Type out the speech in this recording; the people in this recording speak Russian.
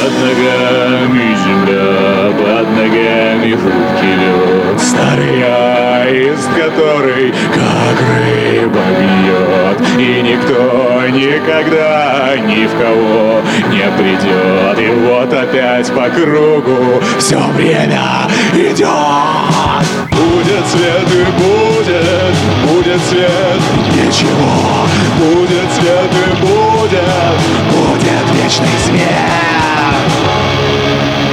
Под ногами земля, под ногами хрупкий лед. Старый аист, который как рыба бьет, и никто никогда ни в кого не придет. И вот опять по кругу все время идет. Будет свет и будет свет, ничего. Будет свет и будет вечный свет.